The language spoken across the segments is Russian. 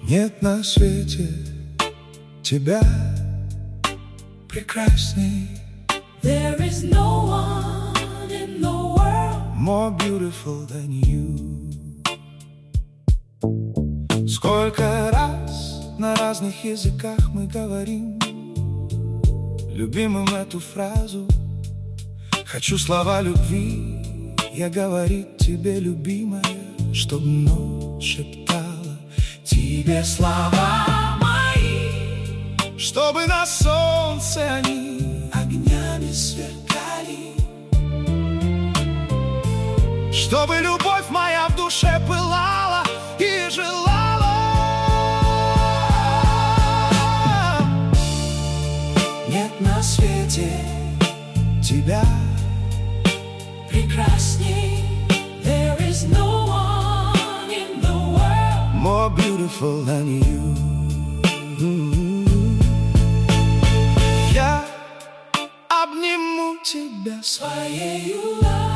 Нет на свете тебя прекрасней. There is no one in the world More beautiful than you. Сколько раз на разных языках мы говорим любимым эту фразу. Хочу слова любви я говорить тебе, любимая, чтоб ночь шептала тебе слова мои, чтобы на солнце они огнями сверкали, чтобы любовь моя в душе пылала и желала. Нет на свете тебя прекрасней. There is no one in the world more beautiful than you. Я обниму тебя своею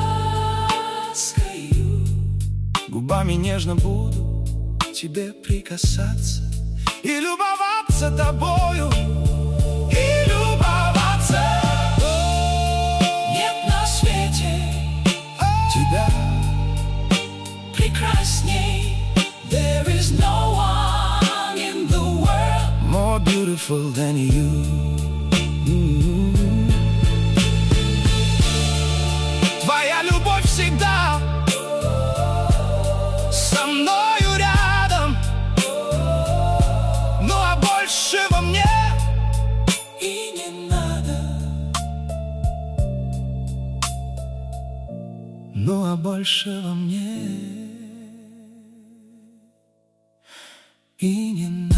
ласкою, губами нежно буду тебе прикасаться и любоваться тобою, и любоваться. Нет на свете тебя прекрасней. There is no one in the world more beautiful than you. Твоя любовь всегда со мною рядом, ну а большего мне и не надо. ну а большего мне и не надо.